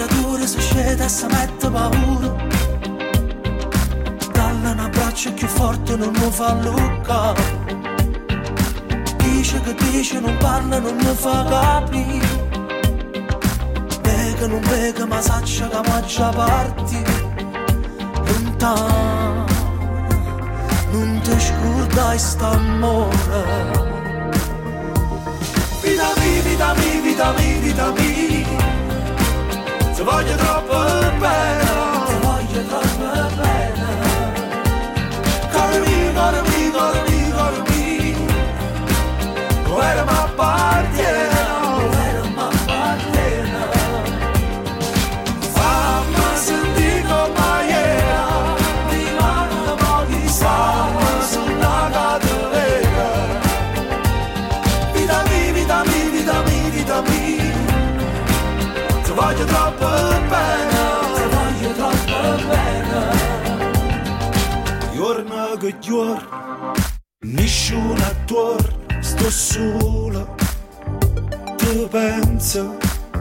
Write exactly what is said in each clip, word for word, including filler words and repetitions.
dura si scende e si mette paura. Dalle un abbraccio più forte non mi fa lucca. Dice che dice, non parla, non mi fa capire. Vega, non vega, ma saccia che mangia parti. Lontano, non ti scordai st'amore. Vita mia, vita mia, vita mia, vita mia. Ti voglio troppo bene, ti voglio troppo bene. Caro mio, caro mio, caro mio, caro mio. Come mi appartiene, come mi appartiene. Fammi sentire come era, di mano pochi fammi sulla catena. Vita mia, vita mia, vita mia, vita mia. Ti voglio troppo bene, ti voglio troppo bene. Giorno che giorno, nessuno attorno. Sto solo, tu penso,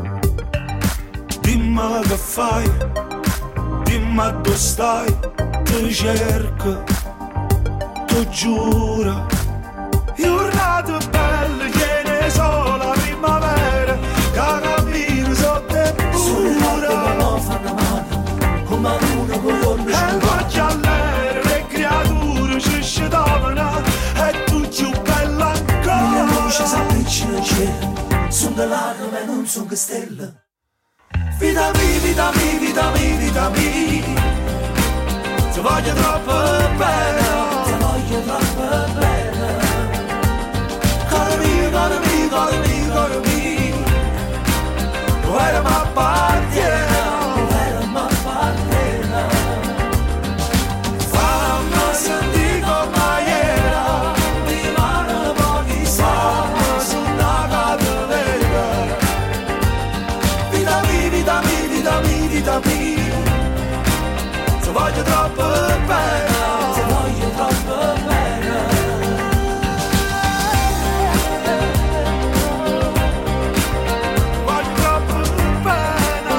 dimmi che fai, dimmi dove stai, ti cerco, ti giuro. Giornate belle, che ne so, la primavera, che cammino sotto e pura. Sulle non fanno male, come una colonna. E faccia all'aereo, le creature ci scendavano, e tu più bella. Le luci s'appicciano in cielo, sono le lacrime, non sono che stelle. Vita mia, vita mia, vita mia, vita mia. Ti voglio troppo bene, ti voglio troppo bene. Caro mio, caro mio, caro mio, caro mio. Come mi appartiene, come mi appartiene. Fammi sentire come era, di mano pochi fammi sulla catena. Vita mia, vita mia, vita mia, vita mia. Ti voglio troppo bene, ti voglio troppo bene. Voglio troppo bene.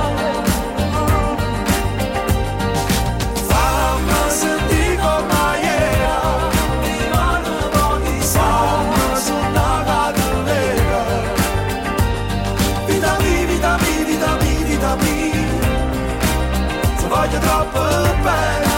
Fammi sentire come era, di mano pochi fammi sulla catena. Vita mia, vita mia, vita mia, vita mia. Ti voglio troppo bene.